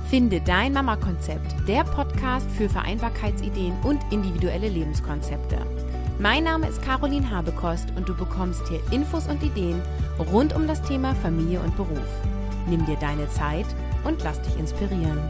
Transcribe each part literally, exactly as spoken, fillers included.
Finde dein Mama-Konzept, der Podcast für Vereinbarkeitsideen und individuelle Lebenskonzepte. Mein Name ist Caroline Habekost und du bekommst hier Infos und Ideen rund um das Thema Familie und Beruf. Nimm dir deine Zeit und lass dich inspirieren.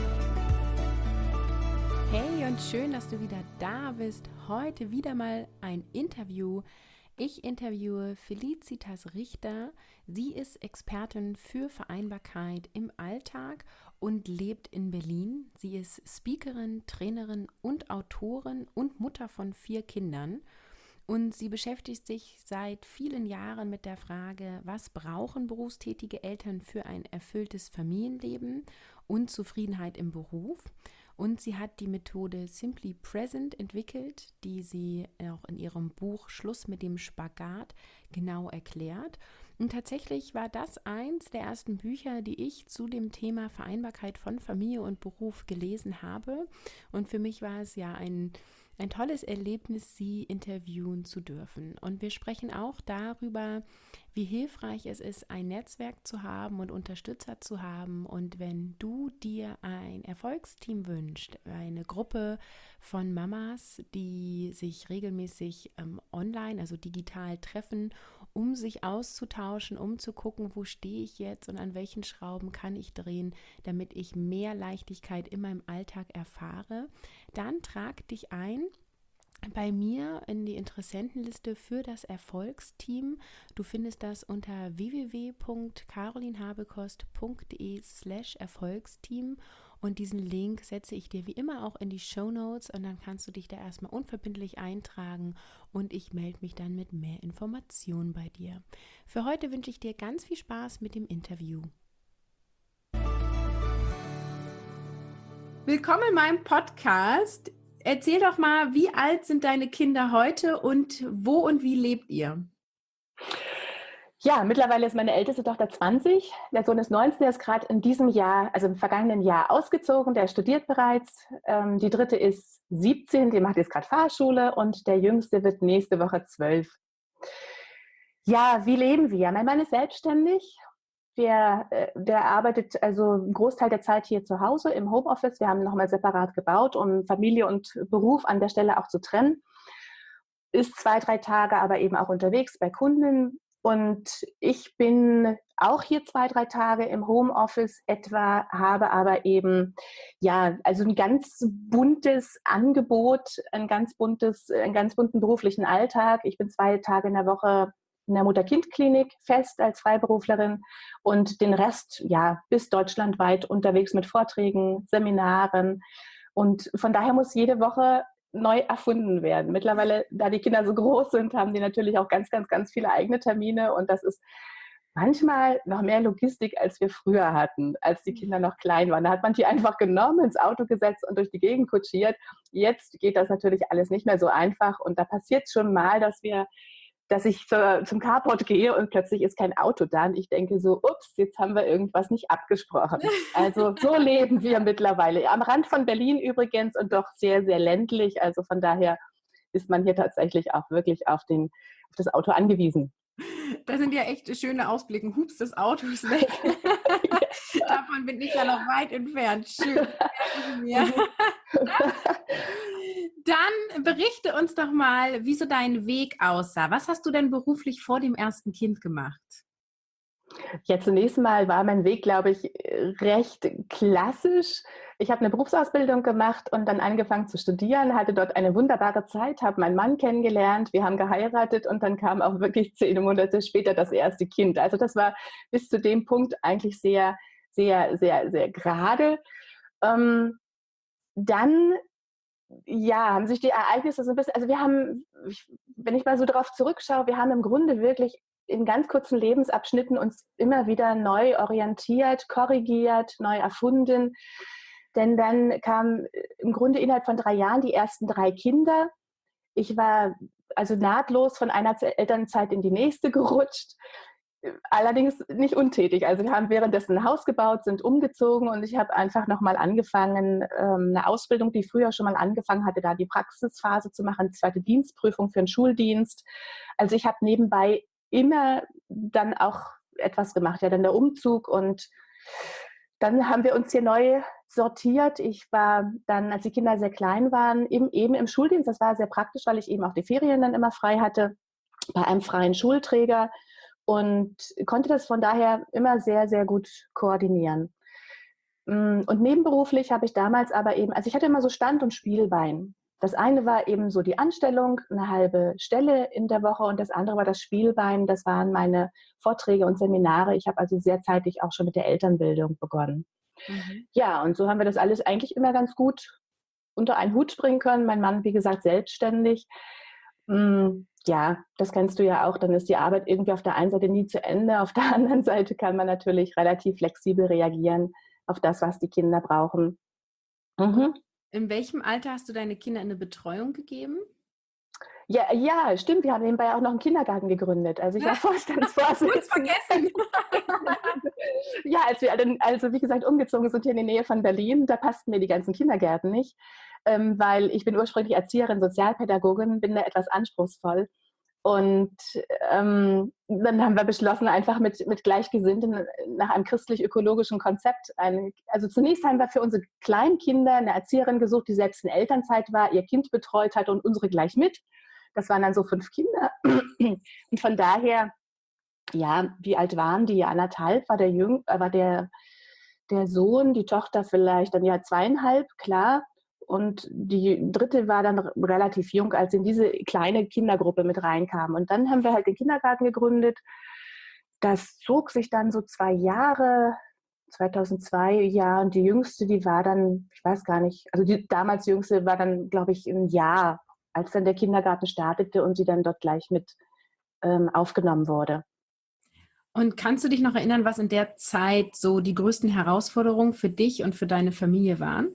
Hey und schön, dass du wieder da bist. Heute wieder mal ein Interview. Ich interviewe Felicitas Richter. Sie ist Expertin für Vereinbarkeit im Alltag und lebt in Berlin. Sie ist Speakerin, Trainerin und Autorin und Mutter von vier Kindern. Und sie beschäftigt sich seit vielen Jahren mit der Frage, was brauchen berufstätige Eltern für ein erfülltes Familienleben und Zufriedenheit im Beruf. Und sie hat die Methode Simply Present entwickelt, die sie auch in ihrem Buch Schluss mit dem Spagat genau erklärt. Und tatsächlich war das eins der ersten Bücher, die ich zu dem Thema Vereinbarkeit von Familie und Beruf gelesen habe. Und für mich war es ja ein, ein tolles Erlebnis, sie interviewen zu dürfen. Und wir sprechen auch darüber, wie hilfreich es ist, ein Netzwerk zu haben und Unterstützer zu haben. Und wenn du dir ein Erfolgsteam wünschst, eine Gruppe von Mamas, die sich regelmäßig ähm, online, also digital treffen, um sich auszutauschen, um zu gucken, wo stehe ich jetzt und an welchen Schrauben kann ich drehen, damit ich mehr Leichtigkeit in meinem Alltag erfahre, dann trag dich ein bei mir in die Interessentenliste für das Erfolgsteam. Du findest das unter w w w punkt carolinhabekost punkt de slash Erfolgsteam und diesen Link setze ich dir wie immer auch in die Shownotes und dann kannst du dich da erstmal unverbindlich eintragen und ich melde mich dann mit mehr Informationen bei dir. Für heute wünsche ich dir ganz viel Spaß mit dem Interview. Willkommen in meinem Podcast. Erzähl doch mal, wie alt sind deine Kinder heute und wo und wie lebt ihr? Ja, mittlerweile ist meine älteste Tochter zwanzig, der Sohn ist neunzehn, der ist gerade in diesem Jahr, also im vergangenen Jahr ausgezogen, der studiert bereits. Ähm, die dritte ist siebzehn, die macht jetzt gerade Fahrschule und der jüngste wird nächste Woche zwölf. Ja, wie leben wir? Mein Mann ist selbstständig. Der, der arbeitet also einen Großteil der Zeit hier zu Hause im Homeoffice. Wir haben nochmal separat gebaut, um Familie und Beruf an der Stelle auch zu trennen. Ist zwei, drei Tage aber eben auch unterwegs bei Kunden. Und ich bin auch hier zwei, drei Tage im Homeoffice etwa, habe aber eben, ja, also ein ganz buntes Angebot, ein ganz buntes, einen ganz bunten beruflichen Alltag. Ich bin zwei Tage in der Woche in der Mutter-Kind-Klinik fest als Freiberuflerin und den Rest, ja, bis deutschlandweit unterwegs mit Vorträgen, Seminaren. Und von daher muss jede Woche neu erfunden werden. Mittlerweile, da die Kinder so groß sind, haben die natürlich auch ganz, ganz, ganz viele eigene Termine und das ist manchmal noch mehr Logistik, als wir früher hatten, als die Kinder noch klein waren. Da hat man die einfach genommen, ins Auto gesetzt und durch die Gegend kutschiert. Jetzt geht das natürlich alles nicht mehr so einfach und da passiert es schon mal, dass wir dass ich zur, zum Carport gehe und plötzlich ist kein Auto da und ich denke so, ups, jetzt haben wir irgendwas nicht abgesprochen. Also so leben wir mittlerweile. Am Rand von Berlin übrigens und doch sehr, sehr ländlich. Also von daher ist man hier tatsächlich auch wirklich auf, den, auf das Auto angewiesen. Das sind ja echt schöne Ausblicke. Hups, das Auto ist weg. Ja. Davon bin ich ja noch weit entfernt. Schön. Dann berichte uns doch mal, wie so dein Weg aussah. Was hast du denn beruflich vor dem ersten Kind gemacht? Ja, zunächst mal war mein Weg, glaube ich, recht klassisch. Ich habe eine Berufsausbildung gemacht und dann angefangen zu studieren, hatte dort eine wunderbare Zeit, habe meinen Mann kennengelernt, wir haben geheiratet und dann kam auch wirklich zehn Monate später das erste Kind. Also das war bis zu dem Punkt eigentlich sehr, sehr, sehr, sehr gerade. Ähm, dann ja, haben sich die Ereignisse so ein bisschen, also wir haben, wenn ich mal so darauf zurückschaue, wir haben im Grunde wirklich in ganz kurzen Lebensabschnitten uns immer wieder neu orientiert, korrigiert, neu erfunden. Denn dann kamen im Grunde innerhalb von drei Jahren die ersten drei Kinder. Ich war also nahtlos von einer Elternzeit in die nächste gerutscht. Allerdings nicht untätig. Also wir haben währenddessen ein Haus gebaut, sind umgezogen und ich habe einfach nochmal angefangen, ähm, eine Ausbildung, die ich früher schon mal angefangen hatte, da die Praxisphase zu machen, zweite Dienstprüfung für einen Schuldienst. Also ich habe nebenbei immer dann auch etwas gemacht, ja, dann der Umzug und dann haben wir uns hier neu sortiert. Ich war dann, als die Kinder sehr klein waren, eben, eben im Schuldienst. Das war sehr praktisch, weil ich eben auch die Ferien dann immer frei hatte bei einem freien Schulträger und konnte das von daher immer sehr, sehr gut koordinieren. Und nebenberuflich habe ich damals aber eben, also ich hatte immer so Stand- und Spielbein. Das eine war eben so die Anstellung, eine halbe Stelle in der Woche, und das andere war das Spielbein. Das waren meine Vorträge und Seminare. Ich habe also sehr zeitig auch schon mit der Elternbildung begonnen. Mhm. Ja, und so haben wir das alles eigentlich immer ganz gut unter einen Hut bringen können. Mein Mann, wie gesagt, selbstständig. Mm, ja, das kennst du ja auch. Dann ist die Arbeit irgendwie auf der einen Seite nie zu Ende. Auf der anderen Seite kann man natürlich relativ flexibel reagieren auf das, was die Kinder brauchen. Mhm. In welchem Alter hast du deine Kinder in eine Betreuung gegeben? Ja, ja, stimmt. Wir haben nebenbei auch noch einen Kindergarten gegründet. Also ich war Kurz Vorstandsvorsitzende. vergessen. Ja, als wir dann, also wie gesagt, umgezogen sind hier in die Nähe von Berlin, da passten mir die ganzen Kindergärten nicht, ähm, weil ich bin ursprünglich Erzieherin, Sozialpädagogin, bin da etwas anspruchsvoll. Und ähm, dann haben wir beschlossen, einfach mit, mit Gleichgesinnten nach einem christlich-ökologischen Konzept, eine, also zunächst haben wir für unsere Kleinkinder eine Erzieherin gesucht, die selbst in Elternzeit war, ihr Kind betreut hat und unsere gleich mit. Das waren dann so fünf Kinder. Und von daher, ja, wie alt waren die? Anderthalb war der Jüng, war der, der Sohn, die Tochter vielleicht dann ja zweieinhalb, klar. Und die dritte war dann relativ jung, als sie in diese kleine Kindergruppe mit reinkam. Und dann haben wir halt den Kindergarten gegründet. Das zog sich dann so zwei Jahre, zweitausendzwei, ja, und die jüngste, die war dann, ich weiß gar nicht, also die damals jüngste war dann, glaube ich, ein Jahr, als dann der Kindergarten startete und sie dann dort gleich mit ähm, aufgenommen wurde. Und kannst du dich noch erinnern, was in der Zeit so die größten Herausforderungen für dich und für deine Familie waren?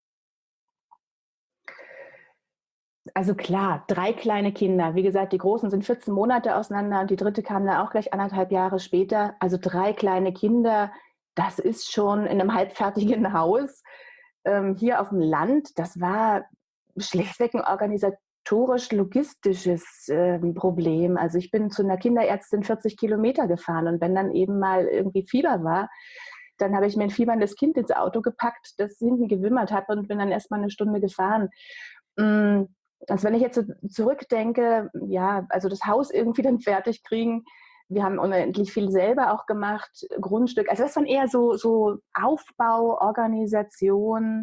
Also klar, drei kleine Kinder. Wie gesagt, die Großen sind vierzehn Monate auseinander und die dritte kam dann auch gleich anderthalb Jahre später. Also drei kleine Kinder, das ist schon in einem halbfertigen Haus. Ähm, hier auf dem Land, das war schlichtweg ein organisatorisch-logistisches äh, Problem. Also ich bin zu einer Kinderärztin vierzig Kilometer gefahren, und wenn dann eben mal irgendwie Fieber war, dann habe ich mir ein fieberndes Kind ins Auto gepackt, das hinten gewimmert hat, und bin dann erst mal eine Stunde gefahren. Mm, Also wenn ich jetzt so zurückdenke, ja, also das Haus irgendwie dann fertig kriegen. Wir haben unendlich viel selber auch gemacht, Grundstück. Also das waren eher so, so Aufbau, Organisation.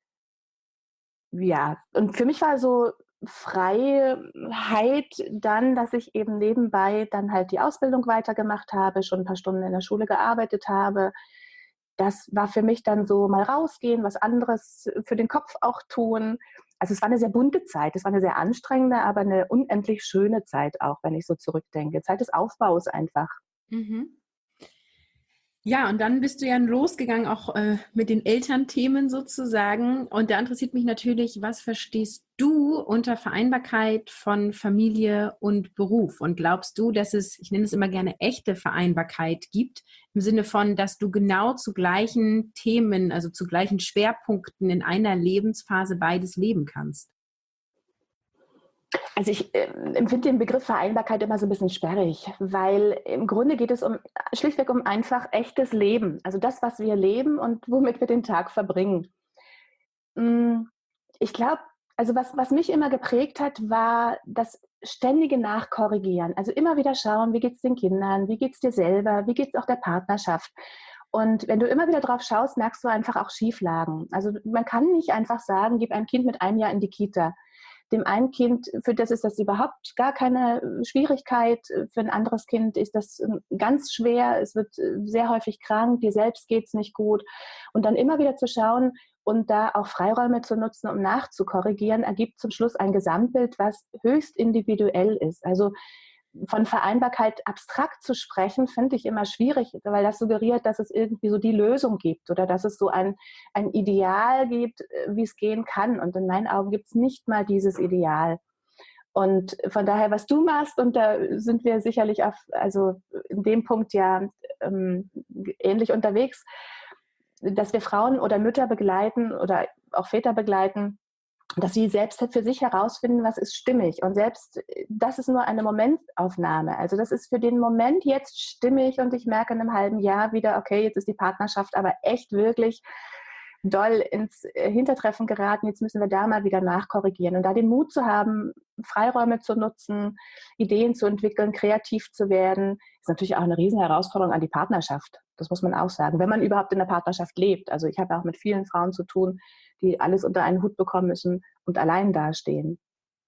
Ja, und für mich war so Freiheit dann, dass ich eben nebenbei dann halt die Ausbildung weitergemacht habe, schon ein paar Stunden in der Schule gearbeitet habe. Das war für mich dann so mal rausgehen, was anderes für den Kopf auch tun. Also es war eine sehr bunte Zeit, es war eine sehr anstrengende, aber eine unendlich schöne Zeit auch, wenn ich so zurückdenke. Zeit des Aufbaus einfach. Mhm. Ja, und dann bist du ja losgegangen, auch äh, mit den Elternthemen sozusagen. Und da interessiert mich natürlich, was verstehst du unter Vereinbarkeit von Familie und Beruf? Und glaubst du, dass es, ich nenne es immer gerne, echte Vereinbarkeit gibt, im Sinne von, dass du genau zu gleichen Themen, also zu gleichen Schwerpunkten in einer Lebensphase beides leben kannst? Also ich äh, empfinde den Begriff Vereinbarkeit immer so ein bisschen sperrig, weil im Grunde geht es um schlichtweg um einfach echtes Leben. Also das, was wir leben und womit wir den Tag verbringen. Hm, ich glaube, also was was mich immer geprägt hat, war das ständige Nachkorrigieren. Also immer wieder schauen, wie geht's den Kindern, wie geht's dir selber, wie geht's auch der Partnerschaft. Und wenn du immer wieder drauf schaust, merkst du einfach auch Schieflagen. Also man kann nicht einfach sagen, gib ein Kind mit einem Jahr in die Kita. Dem einen Kind, für das ist das überhaupt gar keine Schwierigkeit. Für ein anderes Kind ist das ganz schwer. Es wird sehr häufig krank. Dir selbst geht's nicht gut. Und dann immer wieder zu schauen und da auch Freiräume zu nutzen, um nachzukorrigieren, ergibt zum Schluss ein Gesamtbild, was höchst individuell ist. Also von Vereinbarkeit abstrakt zu sprechen, finde ich immer schwierig, weil das suggeriert, dass es irgendwie so die Lösung gibt oder dass es so ein, ein Ideal gibt, wie es gehen kann. Und in meinen Augen gibt es nicht mal dieses Ideal. Und von daher, was du machst, und da sind wir sicherlich auf, also in dem Punkt ja ähm, ähnlich unterwegs, dass wir Frauen oder Mütter begleiten oder auch Väter begleiten, dass sie selbst für sich herausfinden, was ist stimmig. Und selbst das ist nur eine Momentaufnahme. Also das ist für den Moment jetzt stimmig und ich merke in einem halben Jahr wieder, okay, jetzt ist die Partnerschaft aber echt wirklich doll ins Hintertreffen geraten, jetzt müssen wir da mal wieder nachkorrigieren. Und da den Mut zu haben, Freiräume zu nutzen, Ideen zu entwickeln, kreativ zu werden, ist natürlich auch eine riesen Herausforderung an die Partnerschaft. Das muss man auch sagen, wenn man überhaupt in der Partnerschaft lebt. Also ich habe auch mit vielen Frauen zu tun, die alles unter einen Hut bekommen müssen und allein dastehen.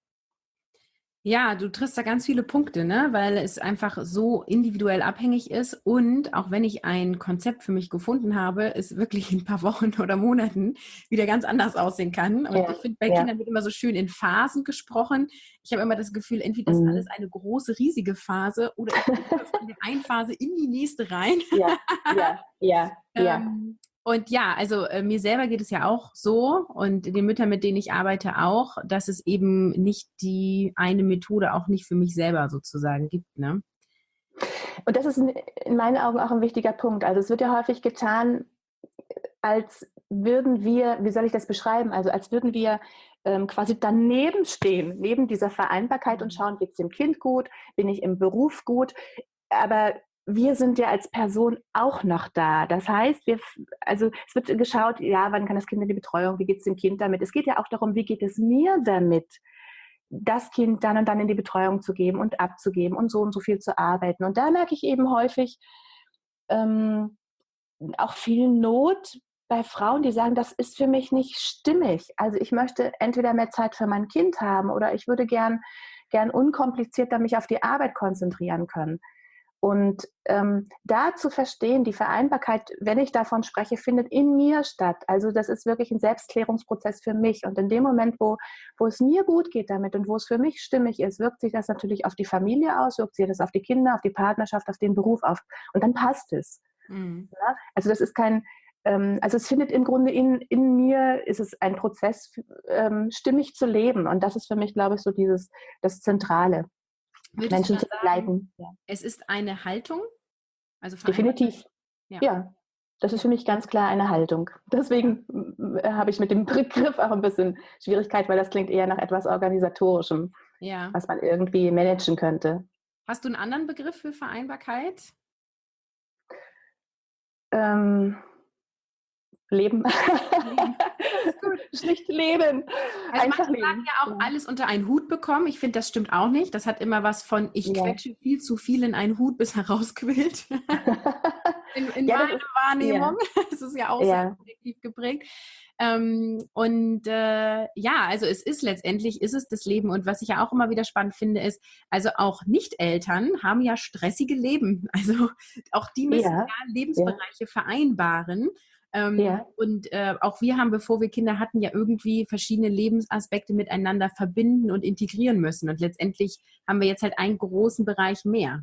Ja, du triffst da ganz viele Punkte, ne? Weil es einfach so individuell abhängig ist und auch wenn ich ein Konzept für mich gefunden habe, es wirklich in ein paar Wochen oder Monaten wieder ganz anders aussehen kann. Und Ja, ich finde, bei ja. Kindern wird immer so schön in Phasen gesprochen. Ich habe immer das Gefühl, entweder ist Mhm. alles eine große, riesige Phase oder ich bin von der einen Phase in die nächste rein. Ja, ja, ja, ja. Ähm, und ja, also äh, mir selber geht es ja auch so und den Müttern, mit denen ich arbeite, auch, dass es eben nicht die eine Methode auch nicht für mich selber sozusagen gibt, ne? Und das ist in, in meinen Augen auch ein wichtiger Punkt. Also es wird ja häufig getan, als würden wir, wie soll ich das beschreiben, also als würden wir ähm, quasi daneben stehen, neben dieser Vereinbarkeit und schauen, geht es dem Kind gut, bin ich im Beruf gut, aber wir sind ja als Person auch noch da. Das heißt, wir, also es wird geschaut, ja, wann kann das Kind in die Betreuung, wie geht es dem Kind damit? Es geht ja auch darum, wie geht es mir damit, das Kind dann und dann in die Betreuung zu geben und abzugeben und so und so viel zu arbeiten. Und da merke ich eben häufig ähm, auch viel Not bei Frauen, die sagen, das ist für mich nicht stimmig. Also ich möchte entweder mehr Zeit für mein Kind haben oder ich würde gern, gern unkomplizierter mich auf die Arbeit konzentrieren können. Und ähm, da zu verstehen, die Vereinbarkeit, wenn ich davon spreche, findet in mir statt. Also das ist wirklich ein Selbstklärungsprozess für mich. Und in dem Moment, wo, wo es mir gut geht damit und wo es für mich stimmig ist, wirkt sich das natürlich auf die Familie aus, wirkt sich das auf die Kinder, auf die Partnerschaft, auf den Beruf auf. Und dann passt es. Mhm. Ja? Also das ist kein, ähm, also es findet im Grunde in, in mir, ist es ein Prozess, ähm, stimmig zu leben. Und das ist für mich, glaube ich, so dieses, das Zentrale. Würdest du Menschen dann zu sagen, begleiten. Ja. es ist eine Haltung? Also Vereinbarkeit? Definitiv. Ja. Ja, das ist Ja. für mich ganz klar eine Haltung. Deswegen äh, habe ich mit dem Begriff auch ein bisschen Schwierigkeit, weil das klingt eher nach etwas Organisatorischem, Ja. was man irgendwie managen könnte. Hast du einen anderen Begriff für Vereinbarkeit? Ähm, Leben. Leben. Das ist gut. Schlicht leben. Also Einfach manche sagen leben. ja auch, Ja. alles unter einen Hut bekommen. Ich finde, das stimmt auch nicht. Das hat immer was von, ich Ja. quetsche viel zu viel in einen Hut, bis er rausquillt. In, in Ja, das meiner ist, Wahrnehmung. ja, Es ist ja auch sehr ja, subjektiv geprägt. Ähm, und äh, ja, also es ist letztendlich, ist es das Leben. Und was ich ja auch immer wieder spannend finde, ist, also auch Nicht-Eltern haben ja stressige Leben. Also auch die müssen ja, ja ja, Lebensbereiche vereinbaren. Ähm, ja. und äh, auch wir haben, bevor wir Kinder hatten, ja irgendwie verschiedene Lebensaspekte miteinander verbinden und integrieren müssen. Und letztendlich haben wir jetzt halt einen großen Bereich mehr.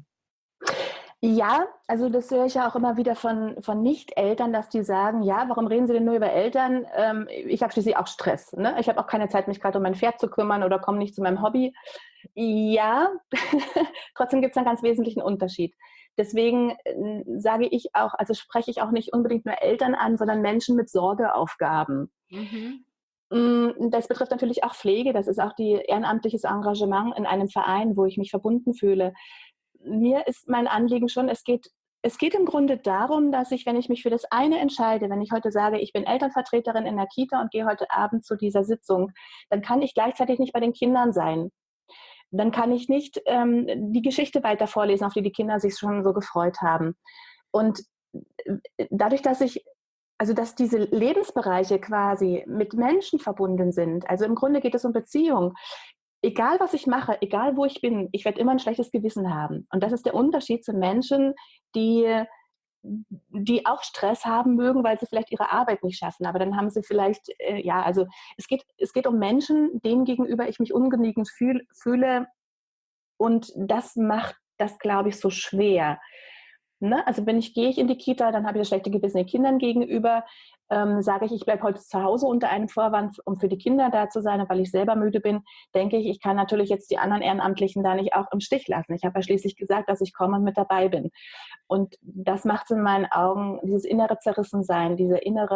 Ja, also das höre ich ja auch immer wieder von, von Nicht-Eltern, dass die sagen, ja, warum reden Sie denn nur über Eltern? Ähm, ich habe schließlich auch Stress. Ne? Ich habe auch keine Zeit, mich gerade um mein Pferd zu kümmern oder komme nicht zu meinem Hobby. Ja, trotzdem gibt es einen ganz wesentlichen Unterschied. Deswegen äh, sage ich auch, also spreche ich auch nicht unbedingt nur Eltern an, sondern Menschen mit Sorgeaufgaben. Mhm. Das betrifft natürlich auch Pflege, das ist auch die ehrenamtliches Engagement in einem Verein, wo ich mich verbunden fühle. Mir ist mein Anliegen schon, es geht, es geht im Grunde darum, dass ich, wenn ich mich für das eine entscheide, wenn ich heute sage, ich bin Elternvertreterin in der Kita und gehe heute Abend zu dieser Sitzung, dann kann ich gleichzeitig nicht bei den Kindern sein. Dann kann ich nicht ähm, die Geschichte weiter vorlesen, auf die die Kinder sich schon so gefreut haben. Und dadurch, dass ich also dass diese Lebensbereiche quasi mit Menschen verbunden sind. Also im Grunde geht es um Beziehung. Egal, was ich mache, egal, wo ich bin, ich werde immer ein schlechtes Gewissen haben. Und das ist der Unterschied zu Menschen, die, die auch Stress haben mögen, weil sie vielleicht ihre Arbeit nicht schaffen. Aber dann haben sie vielleicht, äh, ja, also es geht, es geht um Menschen, denen gegenüber ich mich ungenügend fühl, fühle. Und das macht das, glaube ich, so schwer. Ne? Also wenn ich gehe ich in die Kita, dann habe ich das schlechte Gewissen den Kindern gegenüber. Ähm, sage ich, ich bleibe heute zu Hause unter einem Vorwand, um für die Kinder da zu sein, weil ich selber müde bin, denke ich, ich kann natürlich jetzt die anderen Ehrenamtlichen da nicht auch im Stich lassen. Ich habe ja schließlich gesagt, dass ich komme und mit dabei bin. Und das macht es in meinen Augen, dieses innere Zerrissensein, diese innere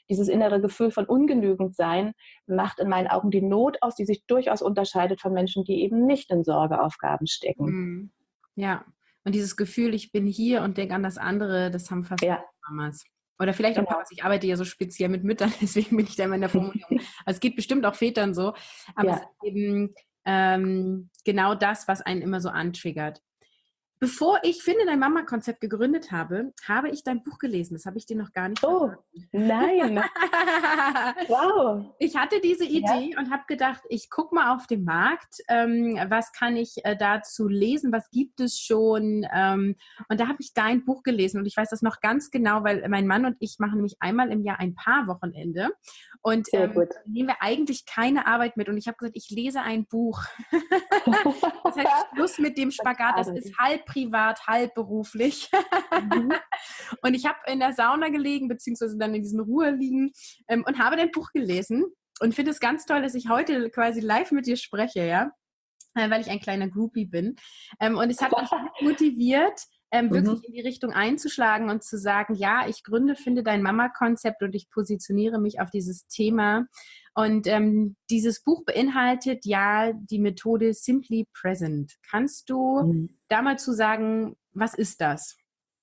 dieses innere Gefühl von Ungenügendsein macht in meinen Augen die Not aus, die sich durchaus unterscheidet von Menschen, die eben nicht in Sorgeaufgaben stecken. Mhm. Ja, und dieses Gefühl, ich bin hier und denke an das andere, das haben fast alle Ja, Mamas. Oder vielleicht auch genau. Papas. Ich arbeite ja so speziell mit Müttern, deswegen bin ich da immer in der Formulierung. Also es geht bestimmt auch Vätern so, aber es Ja. ist eben ähm, genau das, was einen immer so antriggert. Bevor ich Finde dein Mama-Konzept gegründet habe, habe ich dein Buch gelesen. Das habe ich dir noch gar nicht Oh, verraten. nein. Wow. Ich hatte diese Ja. Idee und habe gedacht, ich gucke mal auf den Markt, ähm, was kann ich äh, dazu lesen, was gibt es schon. Ähm, und da habe ich dein Buch gelesen und ich weiß das noch ganz genau, weil mein Mann und ich machen nämlich einmal im Jahr ein Paarwochenende und Sehr ähm, gut. nehmen wir eigentlich keine Arbeit mit und ich habe gesagt, ich lese ein Buch. Das heißt, Schluss mit dem Spagat, das ist halb privat, halb beruflich. Mhm. Und ich habe in der Sauna gelegen, beziehungsweise dann in diesen Ruheliegen ähm, und habe dein Buch gelesen und finde es ganz toll, dass ich heute quasi live mit dir spreche, ja, äh, weil ich ein kleiner Groupie bin. Ähm, und es hat mich motiviert, ähm, wirklich Mhm. in die Richtung einzuschlagen und zu sagen, ja, ich gründe, finde dein Mama-Konzept und ich positioniere mich auf dieses Thema. Und ähm, dieses Buch beinhaltet ja die Methode Simply Present. Kannst du Mhm. da mal zu sagen, was ist das?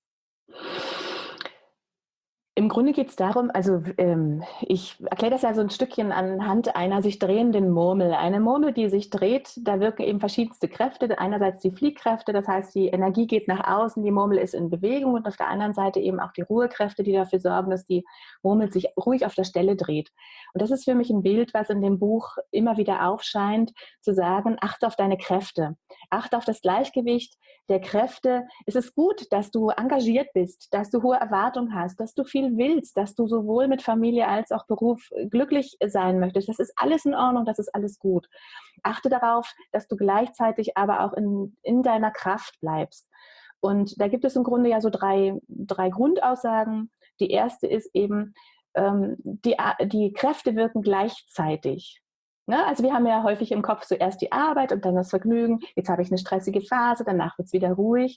Im Grunde geht es darum, also ähm, ich erkläre das ja so ein Stückchen anhand einer sich drehenden Murmel. Eine Murmel, die sich dreht, da wirken eben verschiedenste Kräfte. Einerseits die Fliehkräfte, das heißt, die Energie geht nach außen, die Murmel ist in Bewegung und auf der anderen Seite eben auch die Ruhekräfte, die dafür sorgen, dass die Murmel sich ruhig auf der Stelle dreht. Und das ist für mich ein Bild, was in dem Buch immer wieder aufscheint, zu sagen, achte auf deine Kräfte, achte auf das Gleichgewicht der Kräfte. Es ist gut, dass du engagiert bist, dass du hohe Erwartungen hast, dass du viel willst, dass du sowohl mit Familie als auch Beruf glücklich sein möchtest. Das ist alles in Ordnung, das ist alles gut. Achte darauf, dass du gleichzeitig aber auch in, in deiner Kraft bleibst. Und da gibt es im Grunde ja so drei, drei Grundaussagen. Die erste ist eben, ähm, die, die Kräfte wirken gleichzeitig. Ne? Also wir haben ja häufig im Kopf zuerst die Arbeit und dann das Vergnügen. Jetzt habe ich eine stressige Phase, danach wird es wieder ruhig.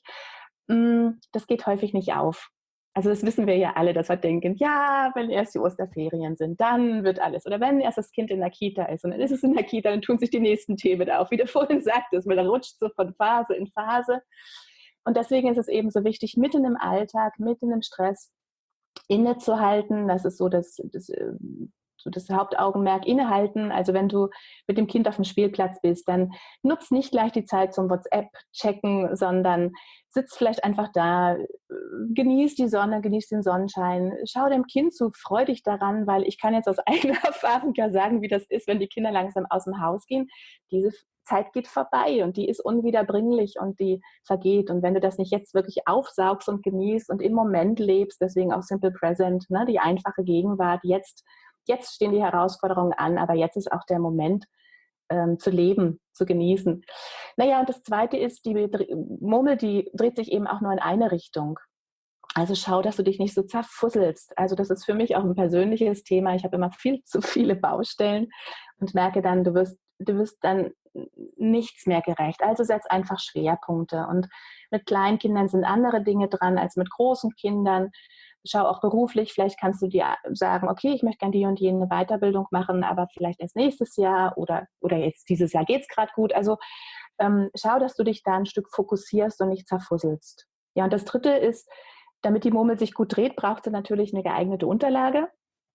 Das geht häufig nicht auf. Also das wissen wir ja alle, dass wir denken, ja, wenn erst die Osterferien sind, dann wird alles. Oder wenn erst das Kind in der Kita ist und dann ist es in der Kita, dann tun sich die nächsten Themen auf. Wie du vorhin sagtest, man rutscht so von Phase in Phase. Und deswegen ist es eben so wichtig, mitten im Alltag, mitten im Stress innezuhalten. Das ist so das, das, so das Hauptaugenmerk, innehalten. Also wenn du mit dem Kind auf dem Spielplatz bist, dann nutz nicht gleich die Zeit zum WhatsApp-Checken, sondern sitz vielleicht einfach da, genieß die Sonne, genieß den Sonnenschein, schau dem Kind zu, freu dich daran, weil ich kann jetzt aus eigener Erfahrung ja sagen, wie das ist, wenn die Kinder langsam aus dem Haus gehen. Diese Zeit geht vorbei und die ist unwiederbringlich und die vergeht. Und wenn du das nicht jetzt wirklich aufsaugst und genießt und im Moment lebst, deswegen auch Simple Present, ne, die einfache Gegenwart, jetzt, jetzt stehen die Herausforderungen an, aber jetzt ist auch der Moment, ähm, zu leben, zu genießen. Naja, und das Zweite ist, die Murmel, die dreht sich eben auch nur in eine Richtung. Also schau, dass du dich nicht so zerfusselst. Also das ist für mich auch ein persönliches Thema. Ich habe immer viel zu viele Baustellen und merke dann, du wirst, du wirst dann nichts mehr gerecht. Also setz einfach Schwerpunkte. Und mit kleinen Kindern sind andere Dinge dran als mit großen Kindern. Schau auch beruflich, vielleicht kannst du dir sagen, okay, ich möchte gerne die und jene Weiterbildung machen, aber vielleicht erst nächstes Jahr oder, oder jetzt dieses Jahr geht es gerade gut. Also ähm, schau, dass du dich da ein Stück fokussierst und nicht zerfusselst. Ja, und das Dritte ist, damit die Murmel sich gut dreht, braucht sie natürlich eine geeignete Unterlage.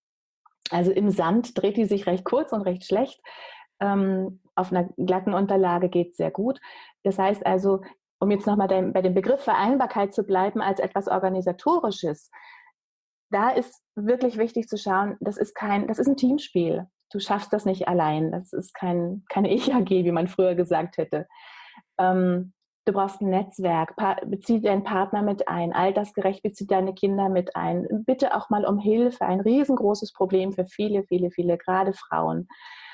Also im Sand dreht die sich recht kurz und recht schlecht. Ähm, auf einer glatten Unterlage geht es sehr gut. Das heißt also, um jetzt nochmal bei dem Begriff Vereinbarkeit zu bleiben als etwas Organisatorisches, da ist wirklich wichtig zu schauen, das ist kein, das ist ein Teamspiel. Du schaffst das nicht allein. Das ist kein, keine E A G, wie man früher gesagt hätte. Ähm, du brauchst ein Netzwerk. Pa- bezieh deinen Partner mit ein. Altersgerecht bezieh deine Kinder mit ein. Bitte auch mal um Hilfe. Ein riesengroßes Problem für viele, viele, viele, gerade Frauen.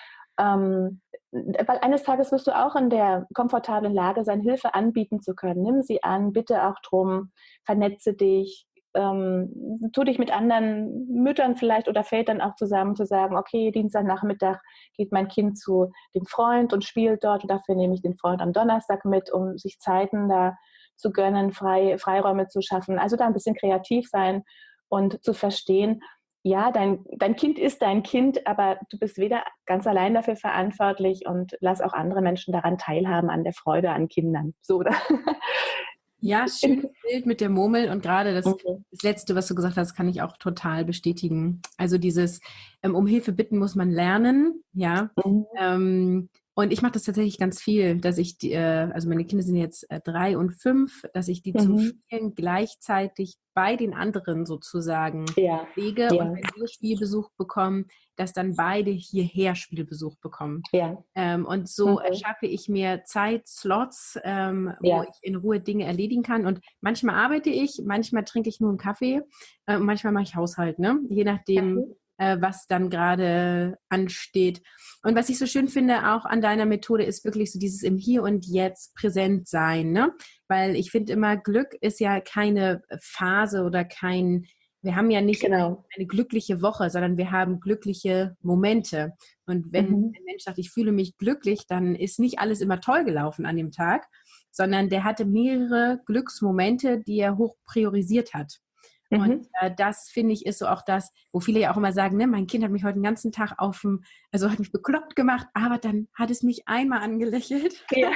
Ähm, weil eines Tages wirst du auch in der komfortablen Lage sein, Hilfe anbieten zu können. Nimm sie an, bitte auch drum, vernetze dich, ähm, tu dich mit anderen Müttern vielleicht oder Vätern auch zusammen, zu sagen, okay, Dienstagnachmittag geht mein Kind zu dem Freund und spielt dort und dafür nehme ich den Freund am Donnerstag mit, um sich Zeiten da zu gönnen, frei, Freiräume zu schaffen. Also da ein bisschen kreativ sein und zu verstehen, ja, dein, dein Kind ist dein Kind, aber du bist weder ganz allein dafür verantwortlich und lass auch andere Menschen daran teilhaben, an der Freude an Kindern. So, oder? Ja, schönes Bild mit der Murmel und gerade das, Mhm. das Letzte, was du gesagt hast, kann ich auch total bestätigen. Also dieses ähm, um Hilfe bitten muss man lernen, ja. Mhm. Ähm, und ich mache das tatsächlich ganz viel, dass ich, die, äh, also meine Kinder sind jetzt äh, drei und fünf, dass ich die zum Mhm. Spielen gleichzeitig bei den anderen sozusagen Ja, lege und ja, wenn wir Spielbesuch bekommen, dass dann beide hierher Spielbesuch bekommen. ja. Ähm, und so Mhm. erschaffe ich mir Zeitslots, ähm, wo Ja. ich in Ruhe Dinge erledigen kann. Und manchmal arbeite ich, manchmal trinke ich nur einen Kaffee, äh, und manchmal mache ich Haushalt, ne? Je nachdem, Mhm. äh, was dann gerade ansteht. Und was ich so schön finde auch an deiner Methode ist wirklich so dieses im Hier und Jetzt präsent sein, ne? Weil ich finde immer, Glück ist ja keine Phase oder kein, wir haben ja nicht Genau. eine glückliche Woche, sondern wir haben glückliche Momente. Und wenn Mhm. ein Mensch sagt, ich fühle mich glücklich, dann ist nicht alles immer toll gelaufen an dem Tag, sondern der hatte mehrere Glücksmomente, die er hoch priorisiert hat. Und Mhm. äh, das, finde ich, ist so auch das, wo viele ja auch immer sagen, ne, mein Kind hat mich heute den ganzen Tag auf dem, also hat mich bekloppt gemacht, aber dann hat es mich einmal angelächelt. Ja.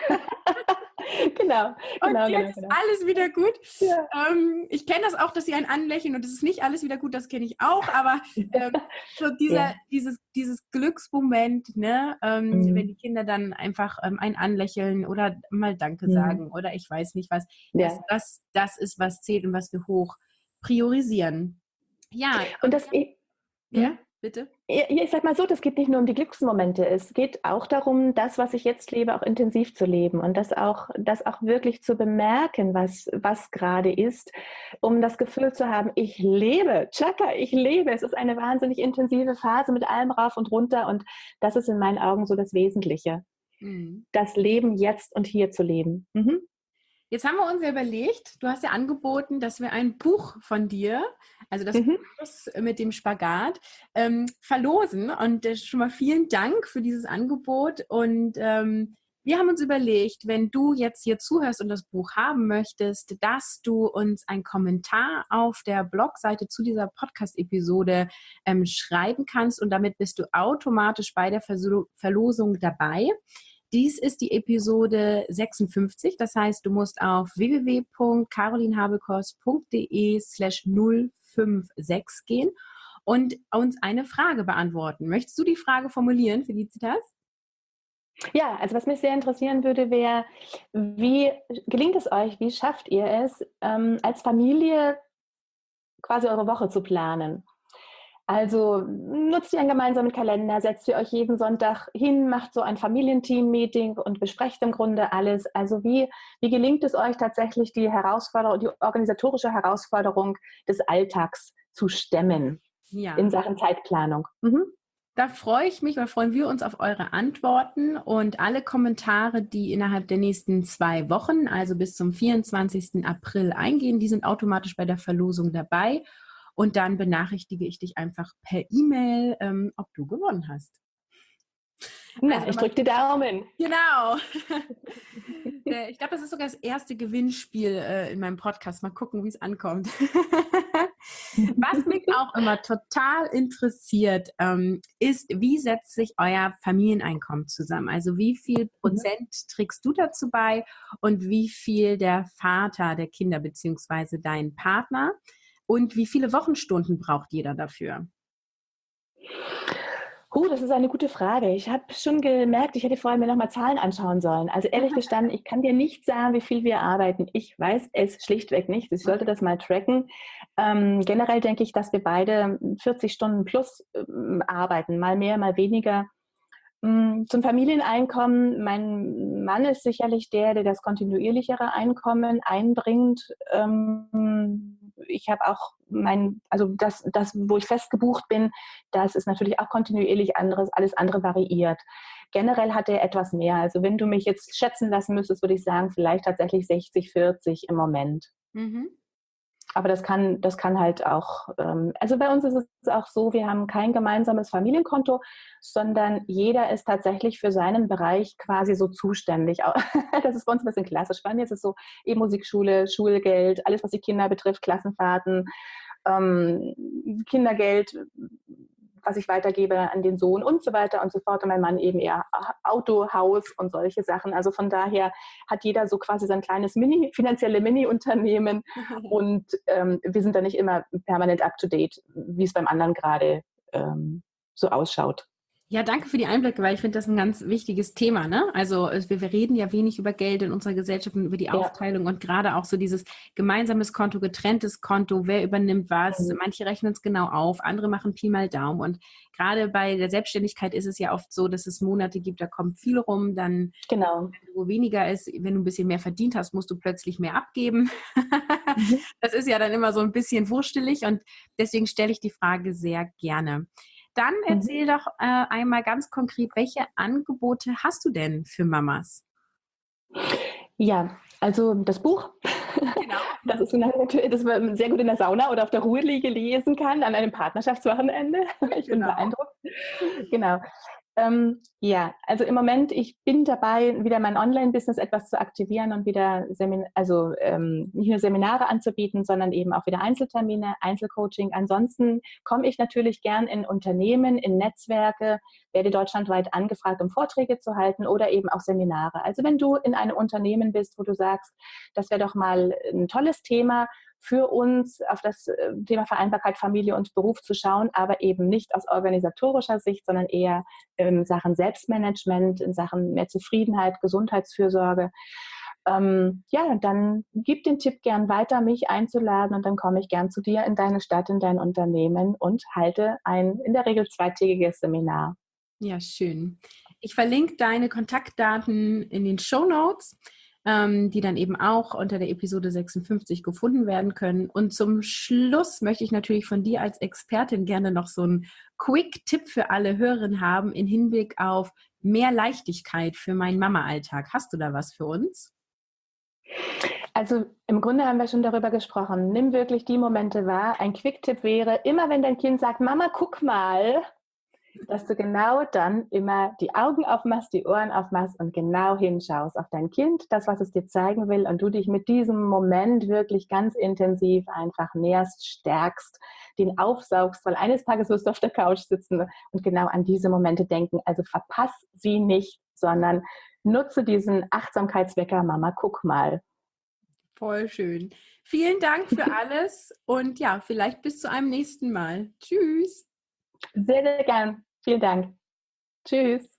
Genau, Und genau, genau, jetzt ist genau. alles wieder gut. Ja. Ähm, ich kenne das auch, dass sie einen anlächeln und es ist nicht alles wieder gut, das kenne ich auch, aber ähm, so dieser, Ja. dieses, dieses Glücksmoment, ne, ähm, wenn Mhm. die Kinder dann einfach ähm, einen anlächeln oder mal Danke Mhm. sagen oder ich weiß nicht was, dass Ja. das das ist, was zählt und was wir hoch priorisieren. Ja, Und und das, i- ja, mhm. bitte. Ja, ich sag mal so, das geht nicht nur um die Glücksmomente. Es geht auch darum, das, was ich jetzt lebe, auch intensiv zu leben und das auch, das auch wirklich zu bemerken, was, was gerade ist, um das Gefühl zu haben, ich lebe, Chaka, ich lebe. Es ist eine wahnsinnig intensive Phase mit allem rauf und runter und das ist in meinen Augen so das Wesentliche. Mhm. Das Leben jetzt und hier zu leben. Mhm. Jetzt haben wir uns ja überlegt, du hast ja angeboten, dass wir ein Buch von dir, also das Mhm. Buch mit dem Spagat, ähm, verlosen. Und äh, schon mal vielen Dank für dieses Angebot. Und ähm, wir haben uns überlegt, wenn du jetzt hier zuhörst und das Buch haben möchtest, dass du uns einen Kommentar auf der Blogseite zu dieser Podcast-Episode ähm, schreiben kannst. Und damit bist du automatisch bei der Verso- Verlosung dabei. Dies ist die Episode sechsundfünfzig, das heißt, du musst auf w w w punkt carolinhabekos punkt d e slash null fünf sechs gehen und uns eine Frage beantworten. Möchtest du die Frage formulieren, Felicitas? Ja, also was mich sehr interessieren würde, wäre, wie gelingt es euch, wie schafft ihr es, ähm, als Familie quasi eure Woche zu planen? Also nutzt ihr einen gemeinsamen Kalender, setzt ihr euch jeden Sonntag hin, macht so ein Familienteam-Meeting und besprecht im Grunde alles. Also wie, wie gelingt es euch tatsächlich, die Herausforderung, die organisatorische Herausforderung des Alltags zu stemmen in Ja, Sachen Zeitplanung? Mhm. da freue ich mich oder freuen wir uns auf eure Antworten und alle Kommentare, die innerhalb der nächsten zwei Wochen, also bis zum vierundzwanzigsten April eingehen, die sind automatisch bei der Verlosung dabei. Und dann benachrichtige ich dich einfach per E-Mail, ähm, ob du gewonnen hast. Na, Also ich drücke die Daumen. genau. Äh, Ich glaube, das ist sogar das erste Gewinnspiel äh, in meinem Podcast. Mal gucken, wie es ankommt. Was mich auch immer total interessiert, ähm, ist, wie setzt sich euer Familieneinkommen zusammen? Also wie viel Prozent trägst du dazu bei und wie viel der Vater der Kinder beziehungsweise dein Partner? Und wie viele Wochenstunden braucht jeder dafür? Huh, das ist eine gute Frage. Ich habe schon gemerkt, ich hätte vorher mir nochmal Zahlen anschauen sollen. Also ehrlich gestanden, ich kann dir nicht sagen, wie viel wir arbeiten. Ich weiß es schlichtweg nicht. Ich sollte Okay. das mal tracken. Ähm, generell denke ich, dass wir beide vierzig Stunden plus ähm, arbeiten, mal mehr, mal weniger. Mm, Zum Familieneinkommen, mein Mann ist sicherlich der, der das kontinuierlichere Einkommen einbringt. Ähm, ich habe auch mein, also das, das, wo ich fest gebucht bin, das ist natürlich auch kontinuierlich anderes, alles andere variiert. Generell hat er etwas mehr. Also wenn du mich jetzt schätzen lassen müsstest, würde ich sagen, vielleicht tatsächlich sechzig, vierzig im Moment. Mhm. Aber das kann, das kann halt auch, ähm, also bei uns ist es auch so, wir haben kein gemeinsames Familienkonto, sondern jeder ist tatsächlich für seinen Bereich quasi so zuständig. Das ist bei uns ein bisschen klassisch. Bei mir ist es so E-Musikschule, Schulgeld, alles, was die Kinder betrifft, Klassenfahrten, ähm, Kindergeld, was ich weitergebe an den Sohn und so weiter und so fort. Und mein Mann eben eher Auto, Haus und solche Sachen. Also von daher hat jeder so quasi sein kleines Mini, finanzielle Mini-Unternehmen und ähm, wir sind da nicht immer permanent up-to-date, wie es beim anderen gerade ähm, so ausschaut. Ja, danke für die Einblicke, weil ich finde das ein ganz wichtiges Thema, ne? Also wir, wir reden ja wenig über Geld in unserer Gesellschaft und über die Aufteilung ja. Und gerade auch so dieses gemeinsames Konto, getrenntes Konto, wer übernimmt was, mhm. Manche rechnen es genau auf, andere machen Pi mal Daumen und gerade bei der Selbstständigkeit ist es ja oft so, dass es Monate gibt, da kommt viel rum, dann genau. wenn wo weniger ist, wenn du ein bisschen mehr verdient hast, musst du plötzlich mehr abgeben. mhm. Das ist ja dann immer so ein bisschen wurstelig und deswegen stelle ich die Frage sehr gerne. Dann erzähl mhm. doch äh, einmal ganz konkret, welche Angebote hast du denn für Mamas? Ja, also das Buch, genau. das ist natürlich, das man sehr gut in der Sauna oder auf der Ruheliege lesen kann, an einem Partnerschaftswochenende. Ich bin genau. beeindruckt. Genau. Ähm, ja, also im Moment, ich bin dabei, wieder mein Online-Business etwas zu aktivieren und wieder Semin- also ähm, nicht nur Seminare anzubieten, sondern eben auch wieder Einzeltermine, Einzelcoaching. Ansonsten komme ich natürlich gern in Unternehmen, in Netzwerke, werde deutschlandweit angefragt, um Vorträge zu halten oder eben auch Seminare. Also wenn du in einem Unternehmen bist, wo du sagst, das wäre doch mal ein tolles Thema, für uns auf das Thema Vereinbarkeit, Familie und Beruf zu schauen, aber eben nicht aus organisatorischer Sicht, sondern eher in Sachen Selbstmanagement, in Sachen mehr Zufriedenheit, Gesundheitsfürsorge. Ähm, ja, dann gib den Tipp gern weiter, mich einzuladen und dann komme ich gern zu dir in deine Stadt, in dein Unternehmen und halte ein in der Regel zweitägiges Seminar. Ja, schön. Ich verlinke deine Kontaktdaten in den Shownotes, ähm, die dann eben auch unter der Episode sechsundfünfzig gefunden werden können. Und zum Schluss möchte ich natürlich von dir als Expertin gerne noch so einen Quick-Tipp für alle Hörerinnen haben in Hinblick auf mehr Leichtigkeit für meinen Mama-Alltag. Hast du da was für uns? Also im Grunde haben wir schon darüber gesprochen. Nimm wirklich die Momente wahr. Ein Quick-Tipp wäre, immer wenn dein Kind sagt, Mama, guck mal, dass du genau dann immer die Augen aufmachst, die Ohren aufmachst und genau hinschaust auf dein Kind, das, was es dir zeigen will und du dich mit diesem Moment wirklich ganz intensiv einfach näherst, stärkst, den aufsaugst, weil eines Tages wirst du auf der Couch sitzen und genau an diese Momente denken. Also verpass sie nicht, sondern nutze diesen Achtsamkeitswecker, Mama, guck mal. Voll schön. Vielen Dank für alles und ja, vielleicht bis zu einem nächsten Mal. Tschüss. Sehr, sehr gern. Vielen Dank. Tschüss.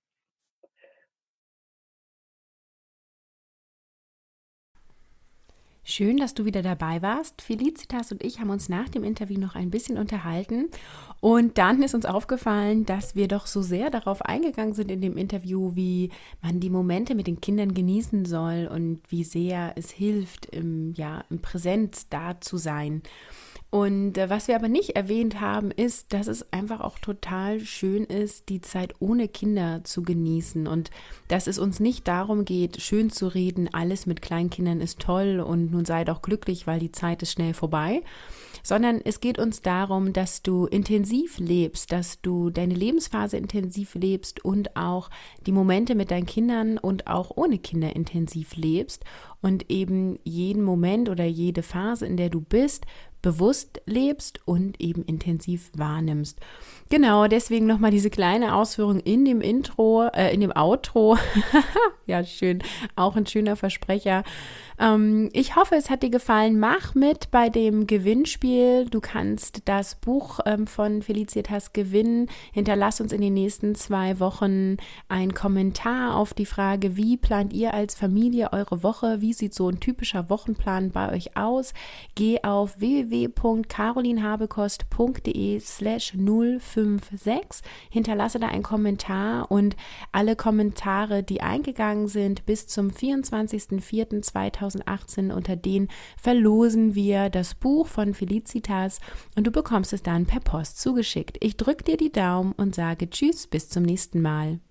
Schön, dass du wieder dabei warst. Felicitas und ich haben uns nach dem Interview noch ein bisschen unterhalten und dann ist uns aufgefallen, dass wir doch so sehr darauf eingegangen sind in dem Interview, wie man die Momente mit den Kindern genießen soll und wie sehr es hilft, im, ja, im Präsenz da zu sein. Und äh, was wir aber nicht erwähnt haben, ist, dass es einfach auch total schön ist, die Zeit ohne Kinder zu genießen und dass es uns nicht darum geht, schön zu reden, alles mit Kleinkindern ist toll und nun sei doch glücklich, weil die Zeit ist schnell vorbei, sondern es geht uns darum, dass du intensiv lebst, dass du deine Lebensphase intensiv lebst und auch die Momente mit deinen Kindern und auch ohne Kinder intensiv lebst und eben jeden Moment oder jede Phase, in der du bist, bewusst lebst und eben intensiv wahrnimmst. Genau, deswegen nochmal diese kleine Ausführung in dem Intro, äh, in dem Outro. Ja, schön, auch ein schöner Versprecher. Ähm, ich hoffe, es hat dir gefallen. Mach mit bei dem Gewinnspiel. Du kannst das Buch ähm, von Felicitas gewinnen. Hinterlass uns in den nächsten zwei Wochen einen Kommentar auf die Frage, wie plant ihr als Familie eure Woche? Wie sieht so ein typischer Wochenplan bei euch aus? Geh auf w w w punkt carolinhabekost punkt de slash null fünf sechs. Hinterlasse da einen Kommentar und alle Kommentare, die eingegangen sind, bis zum vierundzwanzigsten vierten zweitausendachtzehn, unter denen verlosen wir das Buch von Felicitas und du bekommst es dann per Post zugeschickt. Ich drücke dir die Daumen und sage Tschüss, bis zum nächsten Mal.